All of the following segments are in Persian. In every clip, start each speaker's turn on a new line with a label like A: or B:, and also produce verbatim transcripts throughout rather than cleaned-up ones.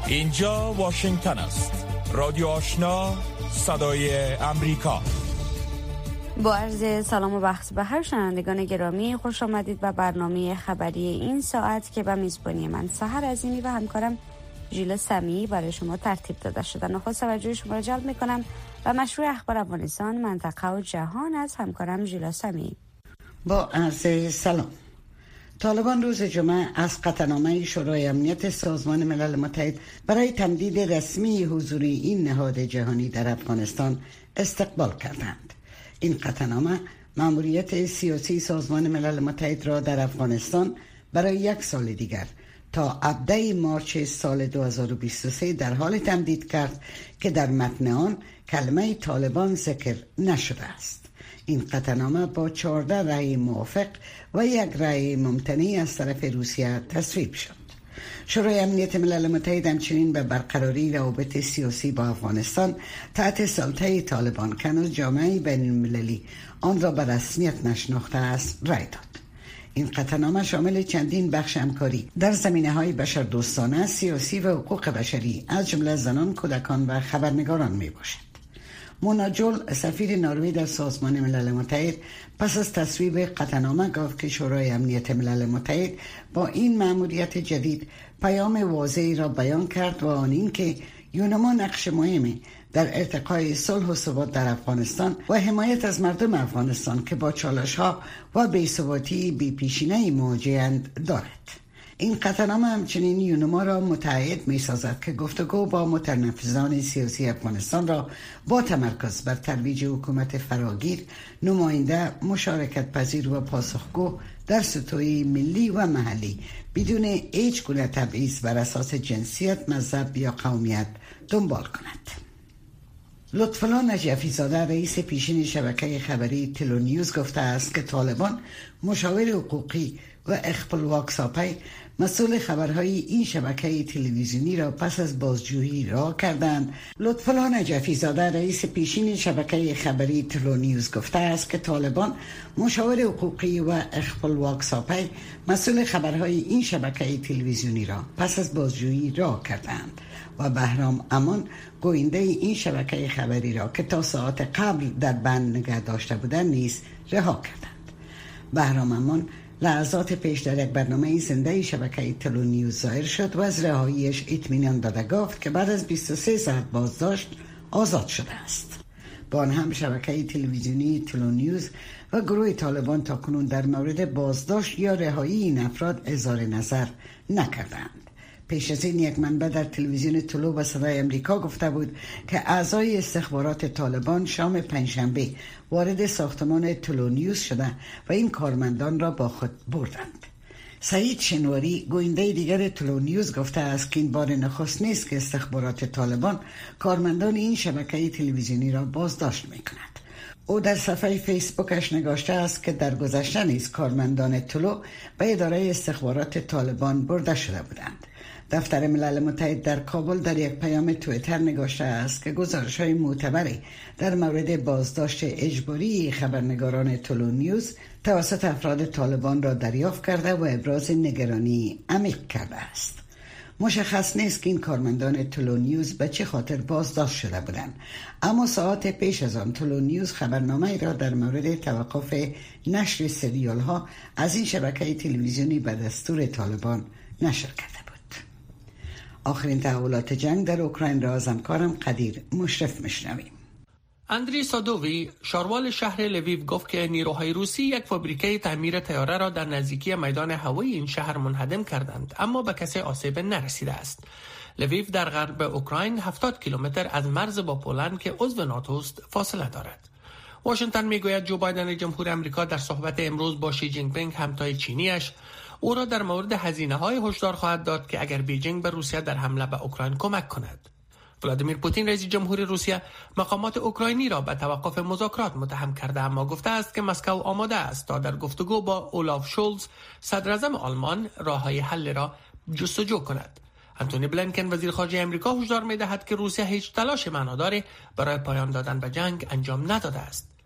A: اینجا واشنگتن است. رادیو آشنا، صدای امریکا.
B: با عرض سلام و وقت بخیر شنوندگان گرامی، خوش آمدید به برنامه خبری این ساعت که به میزبانی من سحر عظیمی و همکارم ژیلا سمی برای شما ترتیب داده شده. نخست توجه شما را جلب میکنم و مشروع اخبار افغانستان، منطقه و جهان از همکارم ژیلا سمی.
C: با عرض سلام. طالبان روز جمعه از قطعنامه شورای امنیت سازمان ملل متحد برای تمدید رسمی حضور این نهاد جهانی در افغانستان استقبال کردند. این قطعنامه مأموریت سیاسی سازمان ملل متحد را در افغانستان برای یک سال دیگر تا هفدهم مارس سال دو هزار و بیست و سه در حال تمدید کرد که در متن آن کلمه طالبان ذکر نشده است. این قطعنامه با چهارده رأی موافق و یک رأی ممتنع از طرف روسیه تصویب شد. شورای امنیت ملل متحد همچنین به برقراری روابط سیاسی با افغانستان تحت سلطه طالبان که هنوز جامعه بین المللی آن را به رسمیت نشناخته است رأی داد. این قطعنامه شامل چندین بخش همکاری در زمینه‌های بشردوستانه، سیاسی و حقوق بشری از جمله زنان، کودکان و خبرنگاران می باشد. مونا جول، سفیر نروژ در سازمان ملل متحد، پس از تصویب قطعنامه گفت که شورای امنیت ملل متحد با این مأموریت جدید پیام واضحی را بیان کرد و آن این که یونما نقش مهمی در ارتقای صلح و ثبات در افغانستان و حمایت از مردم افغانستان که با چالش‌ها و بی‌ثباتی بی‌پیشینه‌ای مواجه‌اند دارد. این قطعنامه همچنین یونما را متعهد می سازد که گفتگو با متنفذان سیاسی افغانستان را با تمرکز بر ترویج حکومت فراگیر، نماینده، مشارکت پذیر و پاسخگو در سطوح ملی و محلی بدون هیچ گونه تبعیض بر اساس جنسیت، مذهب یا قومیت دنبال کند. لطفالله نجفی زاده، رئیس پیشین شبکه خبری تلونیوز، گفته است که طالبان مشاور حقوقی و اخپلواک ساپی مسئول خبرهای این شبکه تلویزیونی را پس از بازجویی رها کردند. لطفالله نجفی زاده، رئیس پیشین شبکه خبری تلونیوز، گفته است که طالبان مشاور حقوقی و اخپلواک ساپی مسئول خبرهای این شبکه تلویزیونی را پس از بازجویی رها کردند و بهرام امان، گوینده این شبکه خبری را که تا ساعت قبل در بند نگه داشته بودند نیز رها کردند. بهرام امان لحظات پیش در یک برنامه زنده شبکه تلونیوز ظاهر شد و از رهاییش اطمینان داده گفت که بعد از بیست و سه ساعت بازداشت آزاد شده است. با آن هم شبکه تلویزیونی تلونیوز و گروه طالبان تاکنون در مورد بازداشت یا رهایی این افراد اظهار نظر نکردند. پیش از این یک منبع در تلویزیون طلوع و صدای امریکا گفته بود که اعضای استخبارات طالبان شام پنجشنبه وارد ساختمان تلونیوز شده و این کارمندان را با خود بردند. سعید شنواری، گوینده دیگر تلونیوز، گفته است که این بار نخست نیست که استخبارات طالبان کارمندان این شبکه تلویزیونی را بازداشت می‌کند. او در صفحه فیسبوکش نگاشته است که در گذشته نیز کارمندان طلوع به اداره استخبارات طالبان برده شده بودند. دفتر ملل متحد در کابل در یک پیام توییتر نگاشته است که گزارش‌های معتبری در مورد بازداشت اجباری خبرنگاران تلونیوز توسط افراد طالبان را دریافت کرده و ابراز نگرانی عمیق کرده است. مشخص نیست که این کارمندان تلونیوز به چه خاطر بازداشت شده بودند، اما ساعت پیش از آن تلونیوز خبرنامه را در مورد توقف نشر سریال ها از این شبکه تلویزیونی به دستور طالبان نشر کرده بود. آخرین تحولات جنگ در اوکراین را از همکارم قدیر مشرف میشنویم.
D: اندری سادووی، شاروال شهر لویو، گفت که نیروهای روسی یک فابریکه تعمیر طیاره را در نزدیکی میدان هوایی این شهر منهدم کردند، اما به کسی آسیب نرسیده است. لویو در غرب اوکراین هفتاد کیلومتر از مرز با پولند که عضو ناتو است فاصله دارد. واشنگتن میگوید جو بایدن جمهور آمریکا در صحبت امروز با شی جین پینگ همتای چینیش او را در مورد هزینه‌های هشدار خواهد داد که اگر بیجینگ به روسیه در حمله به اوکراین کمک کند. ولادیمیر پوتین رئیس جمهور روسیه مقامات اوکراینی را به توقف مذاکرات متهم کرده، اما گفته است که مسکو آماده است تا در گفتگو با اولاف شولز صدر اعظم آلمان راههای حل را جستجو کند. انتونی بلینکن وزیر خارجه آمریکا هشدار می‌دهد که روسیه هیچ تلاش معناداری برای پایان دادن به جنگ انجام نداده است.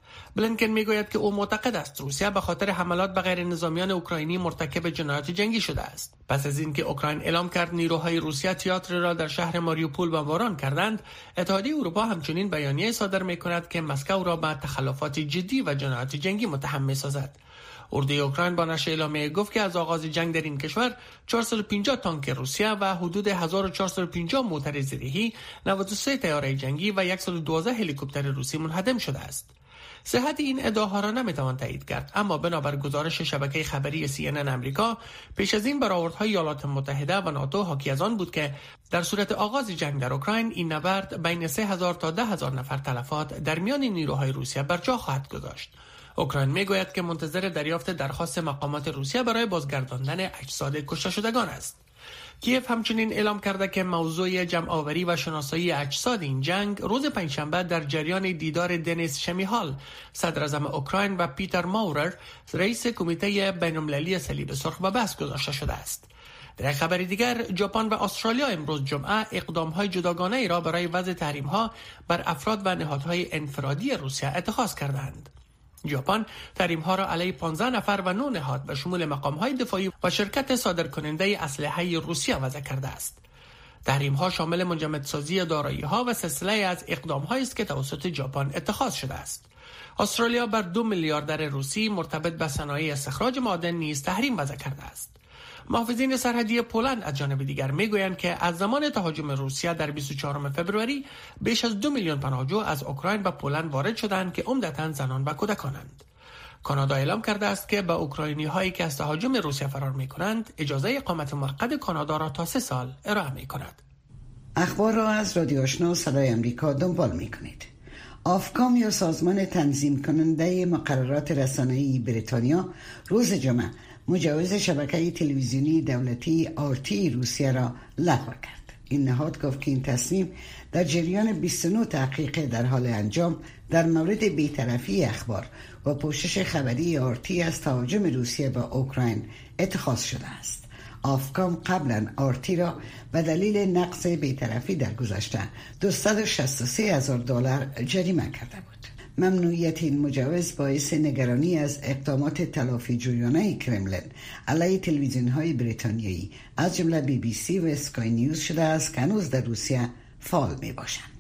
D: بلینکن میگوید که او معتقد است روسیه به خاطر حملات به غیر نظامیان اوکراینی مرتکب جنایات جنگی شده است. پس از اینکه اوکراین اعلام کرد نیروهای روسیه تئاتر را در شهر ماریوپول بمباران کردند، اتحادیه اروپا همچنین بیانیه صادر میکند که مسکو را به تخلفات جدی و جنایات جنگی متهم میسازد. اردوی اوکراین با نشر اعلامیه گفت که از آغاز جنگ در این کشور چهارصد و پنجاه تانک روسیه و حدود هزار و چهارصد و پنجاه موتر زرهی، نود و سه طیاره جنگی و صد و دوازده هلیکوپتر روسی منهدم شده است. صحت این ادعاها را نمیتوان تایید کرد، اما بنابر گزارش شبکه خبری سی ان ان امریکا، پیش از این برآوردهای ایالات متحده و ناتو حاکی از آن بود که در صورت آغاز جنگ در اوکراین این نبرد بین سه هزار تا ده هزار نفر تلفات در میان نیروهای روسیه بر جا خواهد گذاشت. اوکراین میگوید که منتظر دریافت درخواست مقامات روسیه برای بازگرداندن اجساد کشته شدگان است. کیف همچنین اعلام کرده که موضوع جمع‌آوری و شناسایی اجساد این جنگ روز پنجشنبه در جریان دیدار دنیس شمیهال، صدر اعظم اوکراین، و پیتر ماورر، رئیس کمیته بین‌المللی صلیب سرخ، به بحث گذاشته شده است. در خبر دیگر، ژاپن و استرالیا امروز جمعه اقدام‌های جداگانه ای را برای وضع تحریم‌ها بر افراد و نهادهای انفرادی روسیه اتخاذ کردند. ژاپن تحریم‌ها را علیه پانزده نفر و نه نهاد به شمول مقام‌های دفاعی و شرکت صادرکننده اسلحه روسیه وضع کرده است. تحریم‌ها شامل منجمدسازی دارایی‌ها و سلسله از اقدام‌هایی است که توسط ژاپن اتخاذ شده است. استرالیا بر دو میلیاردر روسی مرتبط به صنایع استخراج معدن نیز تحریم وضع کرده است. محافظین سرحدی پولند از جانب دیگر میگویند که از زمان تهاجم روسیه در بیست و چهارم فوریه بیش از دو میلیون پناهجو از اوکراین به پولند وارد شدند که عمدتاً زنان و کودکانند. کانادا اعلام کرده است که به اوکراینی هایی که از تهاجم روسیه فرار می کنند اجازه اقامت موقت کانادا را تا سه سال ارائه می کند.
C: اخبار را از رادیو آشنا صدای آمریکا دنبال می کنید. آفکام یا سازمان تنظیم کننده مقررات رسانه‌ای بریتانیا روز جمعه مجوز شبکه تلویزیونی دولتی آرتی روسیه را لغو کرد. این نهاد گفت که این تصمیم در جریان بیست و نه تحقیق در حال انجام در مورد بی‌طرفی اخبار و پوشش خبری آرتی از تهاجم روسیه به اوکراین اتخاذ شده است. آفکام قبلا آرتی را به دلیل نقض بی‌طرفی در گذشته دویست و شصت و سه هزار دلار جریمه کرده بود. ممنوعیت این مجوز باعث نگرانی از اقدامات تلافی جویانه کرملین علیه تلویزیون‌های بریتانیایی از جمله بی بی سی و اسکای نیوز شده است که هنوز در روسیه فعال می باشند.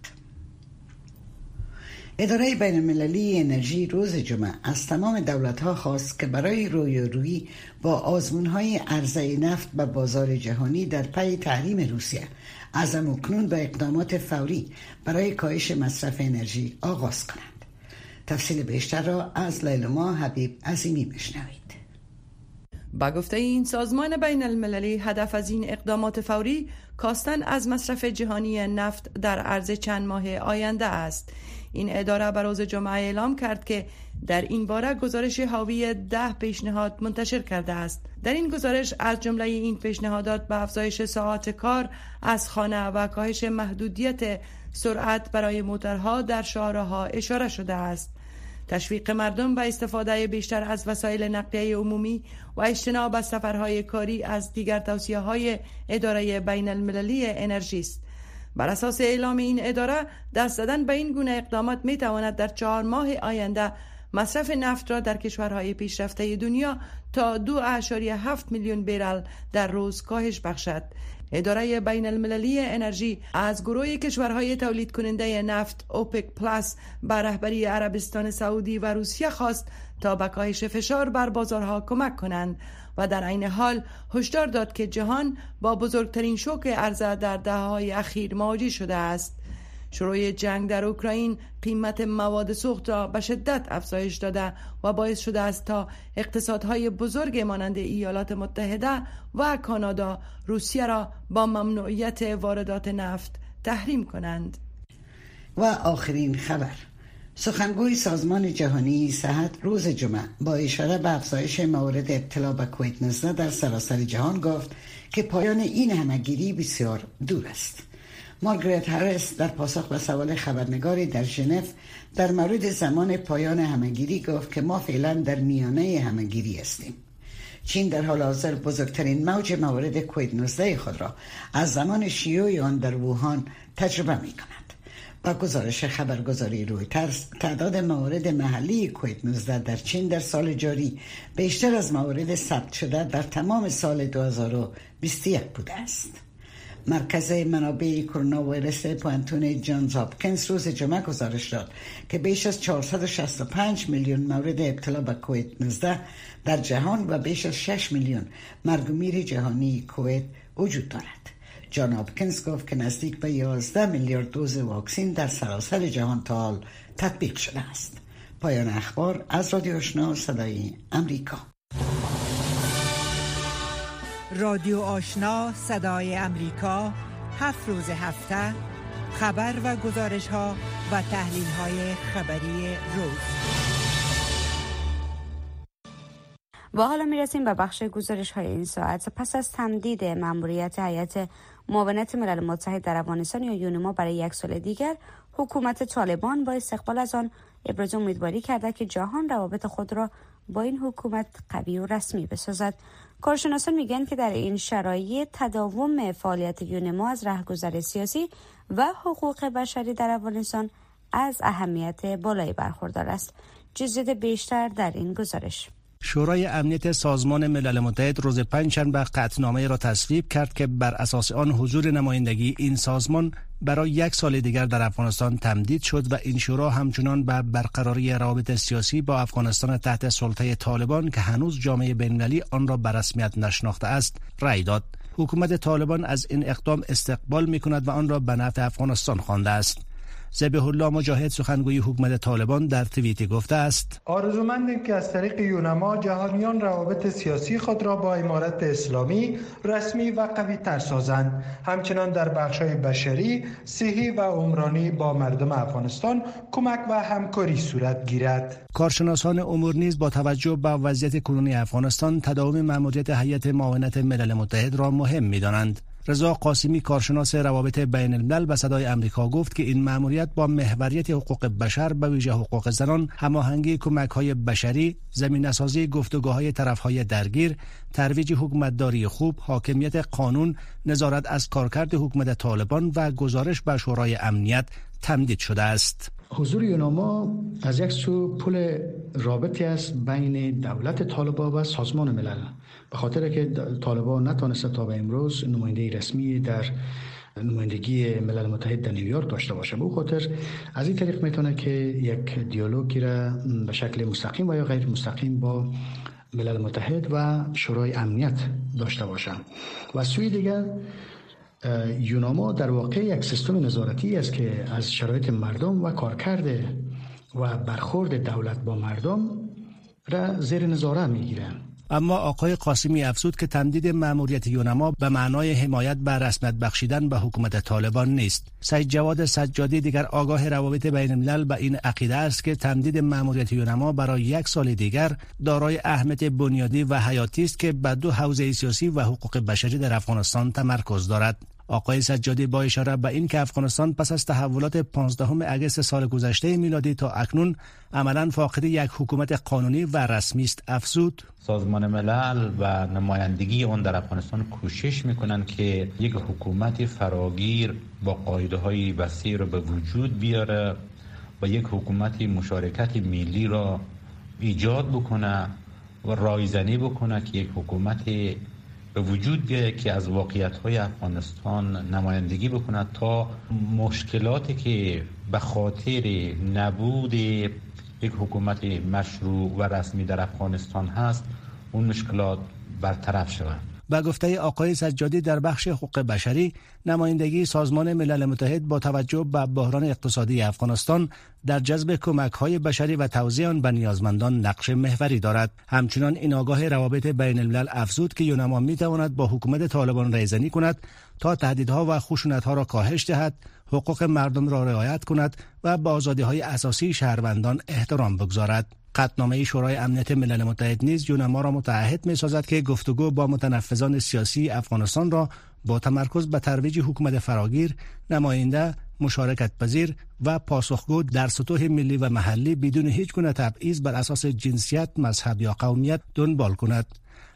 C: اداره بین المللی انرژی روز جمعه از تمام دولت‌ها خواست که برای رویارویی با آزمون‌های عرضه نفت به بازار جهانی در پی تحریم روسیه از اکنون به اقدامات فوری برای کاهش مصرف انرژی آغاز کنند. تفصیل بیشتر را از لیلما حبیب عظیمی بشنوید.
E: با گفته این سازمان بین المللی، هدف از این اقدامات فوری کاستن از مصرف جهانی نفت در عرض چند ماه آینده است. این اداره به روز جمعه اعلام کرد که در این باره گزارش حاوی ده پیشنهاد منتشر کرده است. در این گزارش از جمله این پیشنهادات به افزایش ساعات کار از خانه و کاهش محدودیت سرعت برای موتورها در شاهراه‌ها اشاره شده است. تشویق مردم به استفاده بیشتر از وسایل نقلیه عمومی و اجتناب از سفرهای کاری از دیگر توصیه‌های اداره بین المللی انرژی است. بر اساس اعلام این اداره، دست زدن به این گونه اقدامات می تواند در چهار ماه آینده مصرف نفت را در کشورهای پیشرفته دنیا تا دو اعشاریه هفت میلیون برل در روز کاهش بخشد. اداره بین المللی انرژی از گروه کشورهای تولید کننده نفت اوپک پلاس به رهبری عربستان سعودی و روسیه خواست تا به کاهش فشار بر بازارها کمک کنند و در عین حال هشدار داد که جهان با بزرگترین شوک عرضه در دهه‌های اخیر مواجه شده است. شروع جنگ در اوکراین قیمت مواد سوخت را به شدت افزایش داده و باعث شده است تا اقتصادهای بزرگ مانند ایالات متحده و کانادا روسیه را با ممنوعیت واردات نفت تحریم کنند.
C: و آخرین خبر، سخنگوی سازمان جهانی صحت روز جمعه با اشاره به افزایش موارد ابتلا به کووید نوزده در سراسر جهان گفت که پایان این همه‌گیری بسیار دور است. مارگرت هریس در پاسخ به سوال خبرنگاری در ژنو در مورد زمان پایان همه‌گیری گفت که ما فعلا در میانه همه‌گیری هستیم. چین در حال حاضر بزرگترین موج موارد کووید نوزده خود را از زمان شیوع آن در ووهان تجربه می کند. با گزارش خبرگزاری رویترز، تعداد موارد محلی کووید نوزده در چین در سال جاری بیشتر از موارد ثبت شده در تمام سال دو هزار و بیست و یک بوده است. مرکز منابع کرونا ویروس پوانتون جانز هاپکینز روز جمعه گزارش داد که بیش از چهارصد و شصت و پنج میلیون مورد ابتلا به کووید نوزده در جهان و بیش از شش میلیون مرگ و میر جهانی کووید وجود دارد. جان هاپکینز گفت که نزدیک به یازده میلیارد دوز واکسن در سراسر جهان تا حال تطبیق شده است. پایان اخبار از رادیو آشنا صدای امریکا.
F: رادیو آشنا صدای امریکا، هفت روز هفته خبر و گزارش ها و تحلیل های خبری روز.
B: و حالا میرسیم به بخش گزارش های این ساعت. پس از تمدید مأموریت هیئت معاونت ملل متحد در افغانستان یا یونما برای یک سال دیگر، حکومت طالبان با استقبال از آن ابراز امیدواری کرده که جهان روابط خود را با این حکومت قوی و رسمی بسازد. کارشناسان میگن که در این شرایط تداوم فعالیت یونما از رهگذر سیاسی و حقوق بشری در افغانستان از اهمیت بالایی برخوردار است. جزئیات بیشتر در این گزارش.
G: شورای امنیت سازمان ملل متحد روز پنجشنبه قطعنامه را تصویب کرد که بر اساس آن حضور نمایندگی این سازمان برای یک سال دیگر در افغانستان تمدید شد و این شورا همچنان به برقراری روابط سیاسی با افغانستان تحت سلطه طالبان که هنوز جامعه بین‌المللی آن را به رسمیت نشناخته است رأی داد. حکومت طالبان از این اقدام استقبال می‌کند و آن را به نفع افغانستان خوانده است. ذبیح الله مجاهد سخنگوی حکومت طالبان در توییتی گفته است:
H: آرزومندیم که از طریق یونما جهانیان روابط سیاسی خود را با امارت اسلامی رسمی و قوی تر سازند، همچنان در بخش‌های بشری، صحی و عمرانی با مردم افغانستان کمک و همکاری صورت گیرد.
G: کارشناسان امور نیز با توجه به وضعیت کنونی افغانستان تداوم مأموریت هیئت معاونت ملل متحد را مهم می‌دانند. رضا قاسمی کارشناس روابط بین الملل به صدای امریکا گفت که این مأموریت با محوریت حقوق بشر به ویژه حقوق زنان، هماهنگی کمک‌های بشری، زمینه‌سازی گفتگوهای طرف‌های درگیر، ترویج حکومتداری خوب، حاکمیت قانون، نظارت از کارکرد حکومت طالبان و گزارش به شورای امنیت تمدید شده است.
I: حضور یونما از یک سو پل رابطی است بین دولت طالبان و سازمان ملل، به خاطر که طالبان نتونسته تا به امروز نماینده رسمی در نمایندگی ملل متحد در نیویورک داشته باشه. به خاطر از این طریق میتونه که یک دیالوگی را به شکل مستقیم و یا غیر مستقیم با ملل متحد و شورای امنیت داشته باشه. و سوی دیگر یونما در واقع یک سیستم نظارتی است که از شرایط مردم و کارکرد و برخورد دولت با مردم را زیر نظاره میگیره.
G: اما آقای قاسمی افزود که تمدید مأموریت یونما به معنای حمایت بر رسمیت بخشیدن به حکومت طالبان نیست. سید جواد سجادی دیگر آگاه روابط بین الملل به این عقیده است که تمدید مأموریت یونما برای یک سال دیگر دارای اهمیت بنیادی و حیاتی است که به دو حوزه سیاسی و حقوق بشری در افغانستان تمرکز دارد. آقای سجادی با اشاره به این که افغانستان پس از تحولات پانزدهم اگست سال گذشته میلادی تا اکنون عملاً فاقد یک حکومت قانونی و رسمی است افزود:
J: سازمان ملل و نمایندگی آن در افغانستان کوشش میکنند که یک حکومت فراگیر با قاعده‌های وسیع را به وجود بیاره و یک حکومت مشارکت ملی را ایجاد بکنه و رایزنی بکنه که یک حکومت به وجود بیاید که از واقعیت‌های افغانستان نمایندگی بکند تا مشکلاتی که به خاطر نبود یک حکومت مشروع و رسمی در افغانستان هست اون مشکلات برطرف شود.
G: به گفته آقای سجادی در بخش حقوق بشری، نمایندگی سازمان ملل متحد با توجه به بحران اقتصادی افغانستان در جذب کمک‌های بشری و توزیع آن به نیازمندان نقش محوری دارد. همچنان این آگاه روابط بین الملل افزود که یونما می‌تواند با حکومت طالبان رایزنی کند تا تهدیدها و خشونت‌ها را کاهش دهد، حقوق مردم را رعایت کند و به آزادی‌های اساسی شهروندان احترام بگذارد. قطعنامه شورای امنیت ملل متحد نیز یونما را متعهد می‌سازد که گفتگو با متنفذان سیاسی افغانستان را با تمرکز به ترویج حکومت فراگیر، نماینده، مشارکت پذیر و پاسخگو در سطوح ملی و محلی بدون هیچ گونه تبعیض بر اساس جنسیت، مذهب یا قومیت دنبال کند.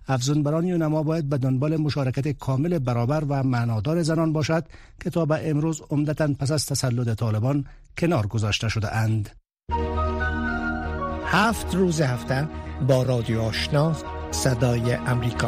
G: افزونبران یونما باید به دنبال مشارکت کامل برابر و معنادار زنان باشد که تا به امروز عمدتاً پس از تسلط طالبان کنار گذاشته شده اند.
K: هفت روز هفته با رادیو آشنا صدای امریکا.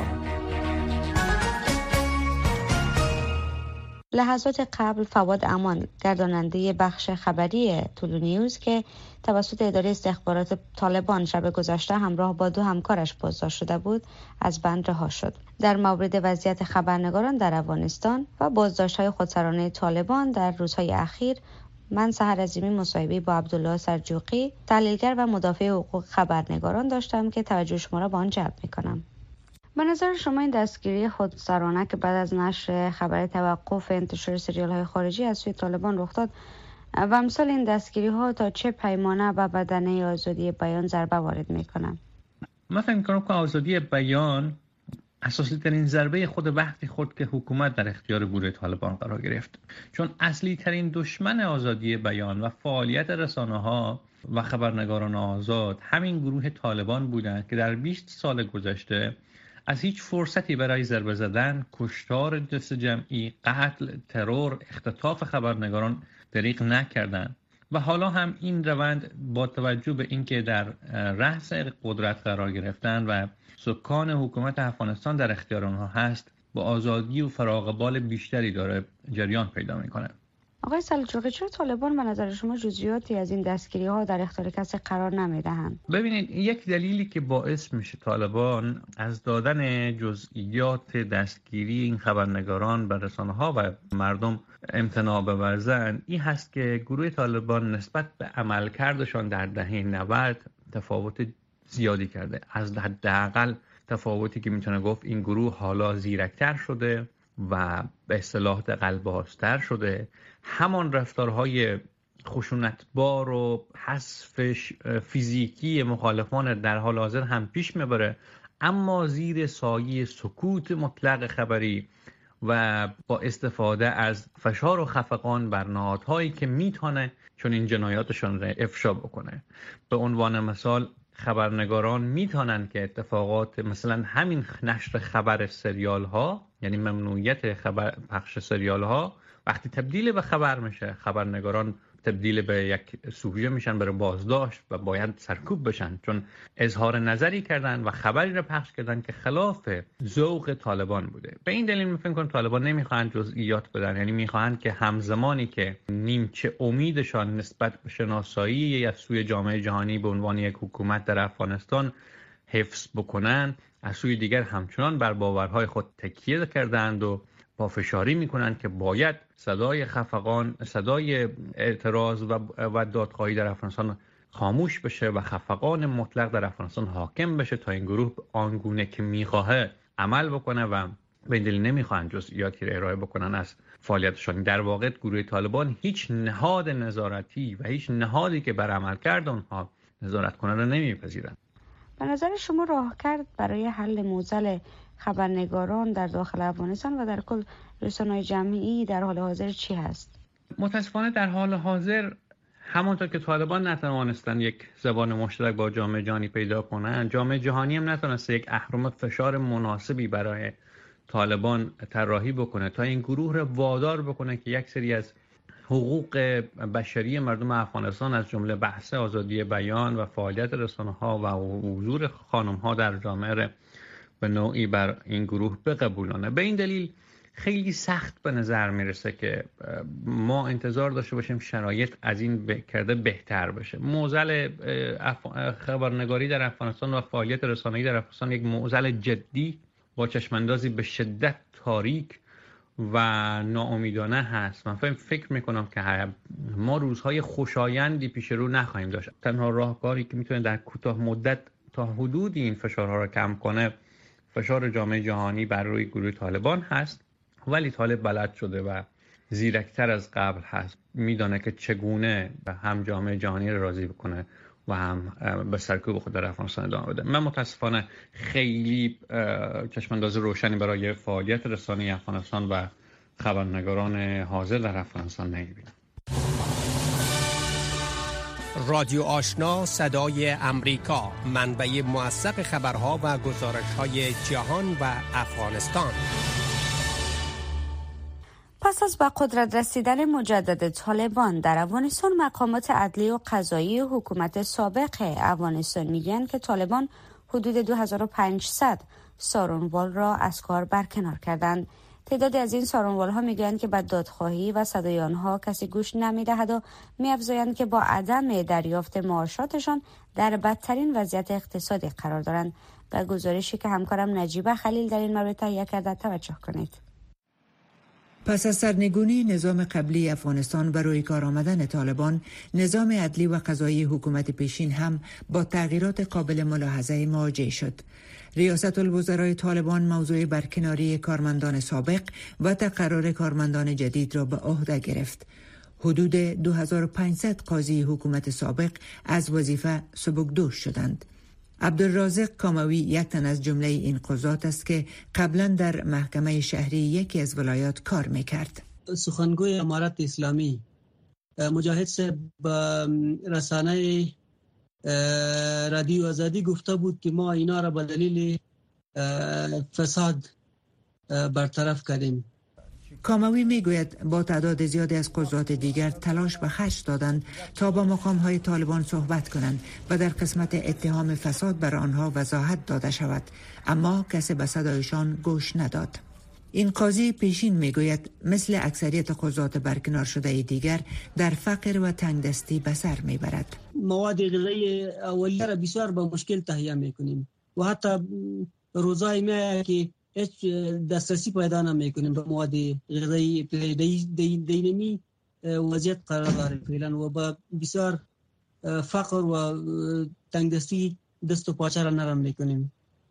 B: لحظات قبل فواد امان، گرداننده بخش خبری تولو نیوز که توسط اداره استخبارات طالبان شب گذشته همراه با دو همکارش بازداشت شده بود، از بند رها شد. در مورد وضعیت خبرنگاران در افغانستان و بازداشت‌های خودسرانه طالبان در روزهای اخیر، من سحر عظیمی مصاحبه با عبدالله سرجوقی، تحلیلگر و مدافع حقوق خبرنگاران داشتم که توجه شما را به آن جلب می‌کنم. به نظر شما این دستگیری خودسرانه که بعد از نشر خبر توقف انتشار سریال‌های خارجی از سوی طالبان رخ داد و امثال این دستگیری‌ها تا چه پیمانه به بدنه آزادی بیان ضربه وارد می‌کنند؟
J: من فکر می‌کنم که آزادی بیان اساسی ترین ضربه خود وقتی خود که حکومت در اختیار گروه طالبان قرار گرفت، چون اصلی ترین دشمن آزادی بیان و فعالیت رسانه‌ها و خبرنگاران آزاد همین گروه طالبان بودند که در بیست سال گذشته از هیچ فرصتی برای ضربه زدن، کشتار دست جمعی، قتل، ترور، اختطاف خبرنگاران دریغ نکردند و حالا هم این روند با توجه به اینکه در رأس قدرت قرار گرفتن و سکان حکومت افغانستان در اختیار آنها هست، با آزادی و فراغ بال بیشتری داره جریان پیدا میکنه.
B: آقای سلجوقی، چرا طالبان به نظر شما جزئیاتی از این دستگیری ها در اختیار کسی قرار نمیدهند؟
J: ببینید، یک دلیلی که باعث میشه طالبان از دادن جزئیات دستگیری این خبرنگاران به رسانه ها و مردم امتناع بورزند این هست که گروه طالبان نسبت به عملکردشان در دهه نود تفاوت زیادی کرده. از حداقل تفاوتی که میتونه گفت این گروه حالا زیرکتر شده و به اصطلاح قلب‌بازتر شده. همان رفتارهای خشونتبار و حذف فیزیکی مخالفان در حال حاضر هم پیش میبره، اما زیر سایه سکوت مطلق خبری و با استفاده از فشار و خفقان بر نهادهایی که میتونه چون این جنایاتشون را افشا بکنه. به عنوان مثال خبرنگاران میتونن که اتفاقات مثلا همین نشر خبر سریال ها، یعنی ممنوعیت خبر پخش سریال ها، وقتی تبدیل به خبر میشه، خبرنگاران تبدیل به یک سوژه میشن برای بازداشت و باید سرکوب بشن، چون اظهار نظری کردن و خبری را پخش کردن که خلاف ذوق طالبان بوده. به این دلیل فکر کنم طالبان نمیخوان جزئیات بدن، یعنی میخوان که همزمانی که نیمچه امیدشان نسبت به شناسایی از سوی جامعه جهانی به عنوان یک حکومت در افغانستان حفظ بکنن، از سوی دیگر همچنان بر باورهای خود تکیه کردند و پافشاری میکنن که باید صدای خفقان، صدای اعتراض و و دادخواهی در افغانستان خاموش بشه و خفقان مطلق در افغانستان حاکم بشه تا این گروه آنگونه که میخواه عمل بکنه و به دلیل نمیخوان جزئیاتی را ارائه بکنن از فعالیتشان. در واقع گروه طالبان هیچ نهاد نظارتی و هیچ نهادی که بر عملکرد آنها نظارت کنه را نمیپذیرن.
B: به نظر شما راهکرد برای حل معضل خبرنگاران در داخل افغانستان و در کل رسانه‌های جمعی در حال حاضر چی هست؟
J: متاسفانه در حال حاضر همانطور که طالبان نتوانستن یک زبان مشترک با جامعه جهانی پیدا کنن، جامعه جهانی هم نتونسته یک اهرم فشار مناسبی برای طالبان طراحی بکنه تا این گروه را وادار بکنه که یک سری از حقوق بشری مردم افغانستان از جمله بحث آزادی بیان و فعالیت رسانه‌ها و حضور خانم‌ها در جامعه به نوعی بر این گروه بقبولانه. به این دلیل خیلی سخت به نظر میرسه که ما انتظار داشته باشیم شرایط از این کرده بهتر بشه. معضل خبرنگاری در افغانستان و فعالیت رسانه‌ای در افغانستان یک معضل جدی با چشماندازی به شدت تاریک و ناامیدانه هست. من فکر میکنم که ما روزهای خوشایندی پیش رو نخواهیم داشت. تنها راهکاری که میتونه در کوتاه مدت تا حدودی این فشارها را کم کنه فشار جامعه جهانی بر روی گروه طالبان هست، ولی طالب بلد شده و زیرکتر از قبل هست، میدانه که چگونه هم جامعه جهانی را راضی بکنه و هم به سرکوب خود در افغانستان ادامه بده. من متاسفانه خیلی چشمانداز روشنی برای فعالیت رسانه‌ای افغانستان و خبرنگاران حاضر در افغانستان نمی‌بینم.
K: رادیو آشنا صدای امریکا، منبع موثق خبرها و گزارش‌های جهان و افغانستان.
B: پس از به قدرت رسیدن مجدد طالبان در افغانستان، مقامات عدلی و قضایی حکومت سابق افغانستان میگن که طالبان حدود دو هزار و پانصد سارنوال را از کار برکنار کردند. تعدادی از این سارنوال ها میگویند که به دادخواهی و صدای آنها کسی گوش نمیدهد و میافزایند که با عدم دریافت معاشاتشان در بدترین وضعیت اقتصادی قرار دارند. به گزارشی که همکارم نجیبه خلیل در این مورد تهیه کرده توجه کنید.
F: پس از سرنگونی نظام قبلی افغانستان و روی کار آمدن طالبان، نظام عدلی و قضایی حکومت پیشین هم با تغییرات قابل ملاحظه مواجه شد. ریاست الوزرای طالبان موضوع برکناری کارمندان سابق و تقرر کارمندان جدید را به عهده گرفت. حدود دو هزار و پانصد قاضی حکومت سابق از وظیفه سبکدوش شدند. عبدالرازق کاموی یک تن از جمله این قضات است که قبلا در محکمه شهری یکی از ولایات کار میکرد.
L: سخنگوی امارت اسلامی مجاهد صاحب با رسانه رادیو آزادی گفته بود که ما اینا را به دلیل فساد برطرف کردیم.
F: کاموی میگوید با تعداد زیادی از قضات دیگر تلاش به خرج دادند تا با مقام‌های طالبان صحبت کنند و در قسمت اتهام فساد بر آنها وضاحت داده شود، اما کسی به صدایشان گوش نداد. این قاضی پیشین میگوید مثل اکثریت قضات برکنار شده دیگر در فقر و تنگدستی به سر میبرد.
L: مواد غذایی اولیه را بسیار با مشکل تهیه میکنیم و حتی روزای ما که هیچ دسترسی پیدا نمیکنیم به مواد غذایی. دینمی وضعیت قرار داریم فعلا و با بسیار فقر و تنگدستی دست و پاچه را نرم میکنیم.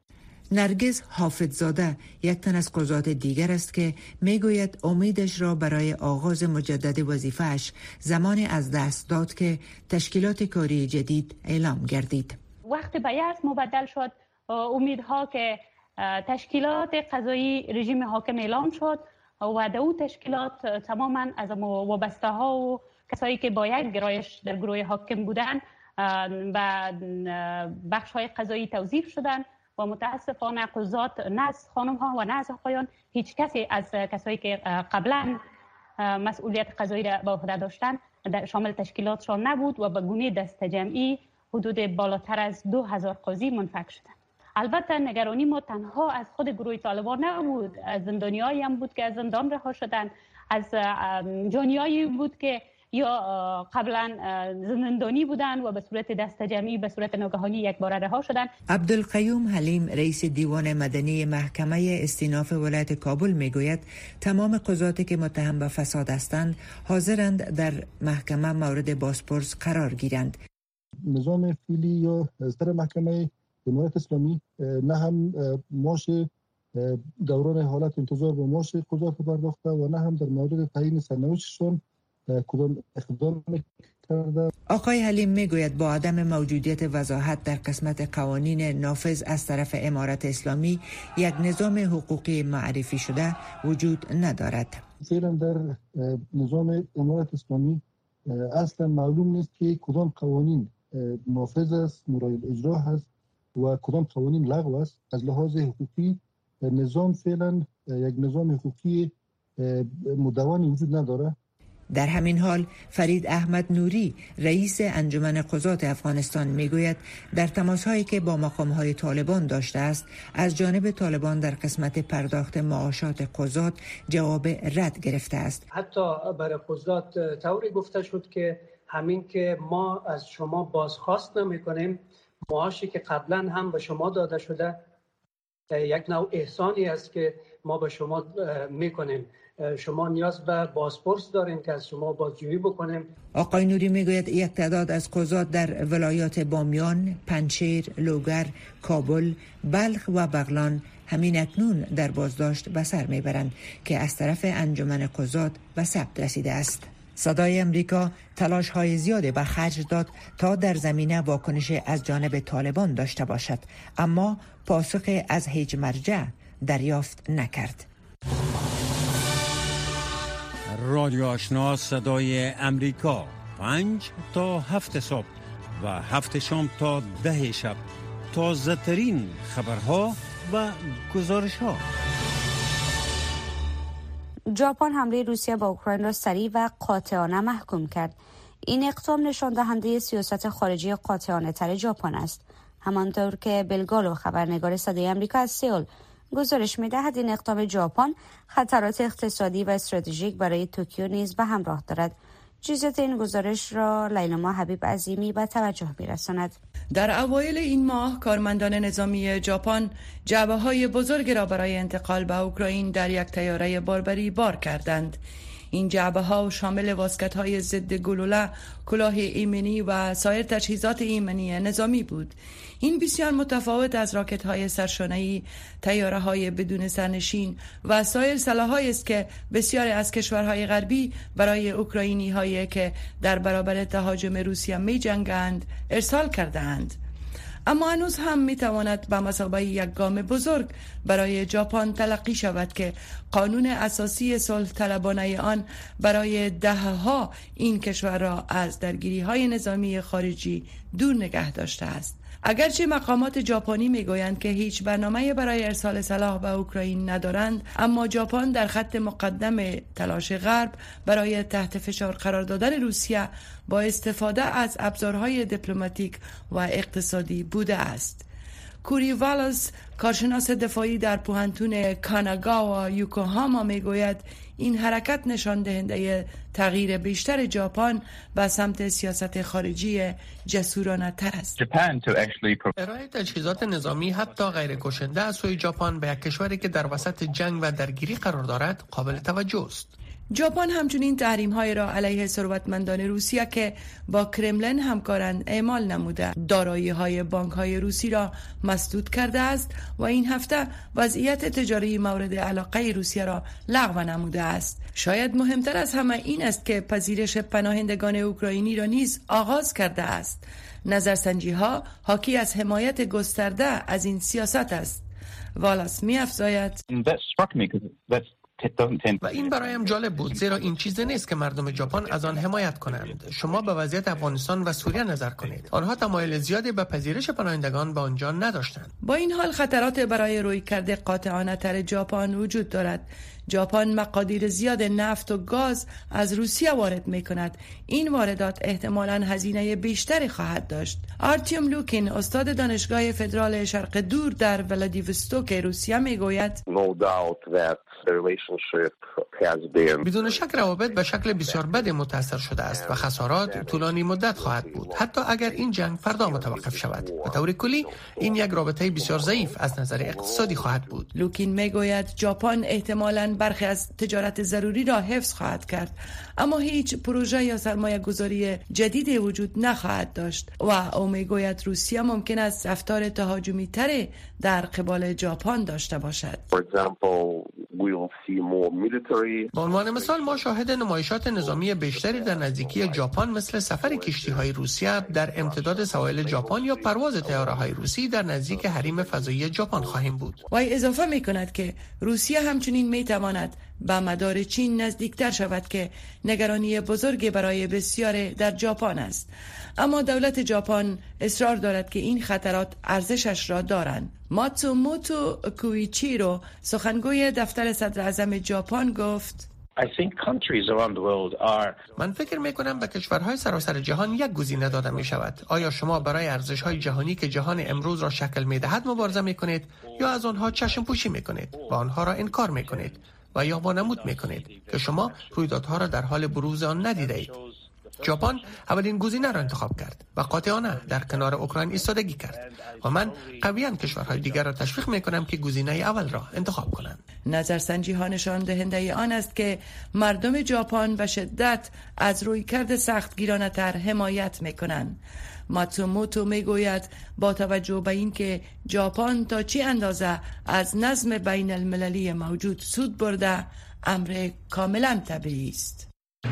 F: نرگس حافظزاده یک تن از قضات دیگر است که میگوید امیدش را برای آغاز مجدد وظیفه‌اش زمان از دست داد که تشکیلات کاری جدید اعلام گردید.
M: وقتی به یأس مبدل شد، امیدها که تشکیلات قضایی رژیم حاکم اعلام شد و در اون تشکیلات تماما از وابسته ها و کسایی که با یک گرایش در گروه حاکم بودن و بخش های قضایی توظیف شدن و متاسفانه قضات نه از خانم ها و نه از آقایان هیچ کسی از کسایی که قبلا مسئولیت قضایی را به عهده داشتن شامل تشکیلاتشان نبود و به گونه دست جمعی حدود بالاتر از دو هزار قاضی منفک شدند. البته نگرانی ما تنها از خود گروه طالبان نبود، از زندانیایی هم بود که از زندان رها شدند، از جانیایی بود که یا قبلا زندانی بودند و به صورت دست جمعی به صورت ناگهانی یک بار رها شدند.
F: عبدالقیوم حلیم رئیس دیوان مدنی محکمه استیناف ولایت کابل میگوید تمام قضاتی که متهم به فساد هستند حاضرند در محکمه مورد بازپرس قرار گیرند.
N: نظام فعلی یا سر محکمه امارت اسلامی نه هم معاش دوران حالت انتظار به معاش قضات پرداخته و نه هم در مورد تعیین سرنوشتشان کدام اقدام کرده.
F: آقای حلیم میگوید با عدم موجودیت وضاحت در قسمت قوانین نافذ از طرف امارت اسلامی یک نظام حقوقی معرفی شده وجود ندارد.
N: فعلا در نظام امارت اسلامی اصلا معلوم نیست که کدام قوانین نافذ است، مورد اجرا هست و کدام قوانین لغو است. از لحاظ حقوقی نظام فعلا یک نظام حقوقی مدون وجود نداره.
F: در همین حال فرید احمد نوری رئیس انجمن قضات افغانستان میگوید در تماس‌هایی که با مقام‌های طالبان داشته است از جانب طالبان در قسمت پرداخت معاشات قضات جواب رد گرفته است.
L: حتی برای قضات طوری گفته شد که همین که ما از شما بازخواست نمی‌کنیم، معاشی که قبلا هم به شما داده شده یک نوع احسانی است که ما به شما میکنیم. شما نیاز به بازپرس دارین که از شما بازجویی بکنیم.
F: آقای نوری میگوید یک تعداد از قضات در ولایات بامیان، پنجشیر، لوگر، کابل، بلخ و بغلان همین اکنون در بازداشت به سر میبرند که از طرف انجمن قضات به ثبت رسیده است. صدای امریکا تلاش های زیادی به خرج داد تا در زمینه واکنش از جانب طالبان داشته باشد، اما پاسخ از هیچ مرجع دریافت نکرد.
O: رادیو آشنا صدای امریکا، پنج تا هفت صبح و هفت شام تا ده شب. تازه ترین خبرها و گزارش ها.
B: ژاپن حمله روسیه با اوکراین را سریع و قاطعانه محکوم کرد. این اقدام نشان دهنده سیاست خارجی قاطعانه تر ژاپن است. همانطور که بلگالو خبرنگار صدای آمریکا از سئول گزارش می‌دهد، این اقدام ژاپن خطرات اقتصادی و استراتژیک برای توکیو نیز به همراه دارد. جزئیات این گزارش را لیلا حبیب عظیمی به توجه می‌رساند.
E: در اوایل این ماه کارمندان نظامی ژاپن جعبه‌های بزرگ را برای انتقال به اوکراین در یک طیاره باربری بار کردند. این جعبه‌ها شامل واسکت‌های ضد گلوله، کلاه ایمنی و سایر تجهیزات ایمنی نظامی بود. این بسیار متفاوت از راکت‌های سرشانه‌ای، طیاره‌های بدون سرنشین و سایر سلاح‌هایی است که بسیاری از کشورهای غربی برای اوکراینی‌هایی که در برابر تهاجم روسیه می‌جنگند ارسال کرده‌اند. اما هنوز هم میتواند به مثابه یک گام بزرگ برای ژاپن تلقی شود که قانون اساسی صلح طلبانه آن برای دهه‌ها این کشور را از درگیری‌های نظامی خارجی دور نگه داشته است. اگرچه مقامات ژاپنی میگویند که هیچ برنامه‌ای برای ارسال سلاح به اوکراین ندارند، اما ژاپن در خط مقدم تلاش غرب برای تحت فشار قرار دادن روسیه با استفاده از ابزارهای دیپلماتیک و اقتصادی بوده است. کوری والاس، کارشناس دفاعی در پوهنتون کاناگاوا یوکوهاما میگوید این حرکت نشان دهنده تغییر بیشتر ژاپن به سمت سیاست خارجی جسورانه تر است.
D: ارائه تجهیزات نظامی حتی غیر کشنده از سوی ژاپن به یک کشوری که در وسط جنگ و درگیری قرار دارد قابل توجه است.
E: ژاپن همچنین تحریم‌های را علیه ثروتمندان روسیه که با کرملین همکارند اعمال نموده، دارایی‌های بانک‌های روسی را مسدود کرده است و این هفته وضعیت تجاری مورد علاقه روسیه را لغو نموده است. شاید مهمتر از همه این است که پذیرش پناهندگان اوکراینی را نیز آغاز کرده است. نظرسنجی‌ها حاکی از حمایت گسترده از این سیاست است. والاس می‌افزاید
D: و این برایم جالب بود، زیرا این چیزی نیست که مردم ژاپن از آن حمایت کنند. شما به وضعیت افغانستان و سوریه نظر کنید. آنها تمایل زیادی به پذیرش پناهندگان به آنجا نداشتند.
E: با این حال خطرات برای رویکرد قاطعانه تر ژاپن وجود دارد. ژاپن مقادیر زیاد نفت و گاز از روسیه وارد می کند. این واردات احتمالاً هزینه بیشتری خواهد داشت. آرتیوم لوکین، استاد دانشگاه فدرال شرق دور در ولادیوستوک روسیه می گوید
D: بدون شک روابط به شکل بسیار بد متاثر شده است و خسارات طولانی مدت خواهد بود، حتی اگر این جنگ فردا متوقف شود. به طور کلی این یک رابطه بسیار ضعیف از نظر اقتصادی خواهد بود.
E: لوکین می گوید ژاپن احتمالاً برخی از تجارت ضروری را حفظ خواهد کرد، اما هیچ پروژه یا سرمایه گذاری جدیدی وجود نخواهد داشت و او می گوید روسیه ممکن است رفتار تهاجمی تری در قبال ژاپن داشته باشد.
D: به عنوان مثال ما شاهد نمایشات نظامی بیشتری در نزدیکی ژاپن مثل سفر کشتی‌های روسیه در امتداد سواحل ژاپن یا پرواز طیاره‌های روسی در نزدیک حریم فضایی ژاپن خواهیم بود.
E: و اضافه می‌کند که روسیه همچنین می‌تواند به مدار چین نزدیکتر شود که نگرانی بزرگی برای بسیاری در ژاپن است. اما دولت ژاپن اصرار دارد که این خطرات ارزشش را دارند. ماتسوموتو کویچیرو، سخنگوی دفتر صدر اعظم ژاپن، گفت
D: من فکر می کنم به کشورهای سراسر جهان یک گزینه داده می شود. آیا شما برای ارزش‌های جهانی که جهان امروز را شکل می دهد مبارزه می کنید یا از آنها چشم پوشی می کنید و آنها را انکار می کنید و یا وانمود می کنید که شما رویدادها را در حال بروز آن ندیده اید؟ ژاپن اولین گزینه را انتخاب کرد و قاطعانه در کنار اوکراین ایستادگی کرد و من قویاً کشورهای دیگر را تشویق می‌کنم که گزینه اول را انتخاب کنند.
E: نظرسنجی ها نشان دهنده آن است که مردم ژاپن به شدت از رویکرد سختگیرانه تر حمایت می‌کنند. ماتسوموتو میگوید با توجه به اینکه ژاپن تا چی اندازه از نظم بین المللی موجود سود برده، امر کاملا طبیعی است.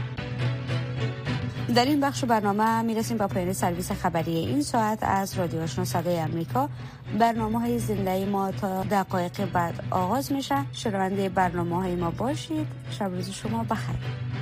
B: در این بخش برنامه میرسیم با پایان سرویس خبری این ساعت از رادیو آشنا صدای آمریکا. برنامه‌های زنده ما تا دقایق بعد آغاز میشه. شنونده برنامه‌های ما باشید. شب روز شما بخیر.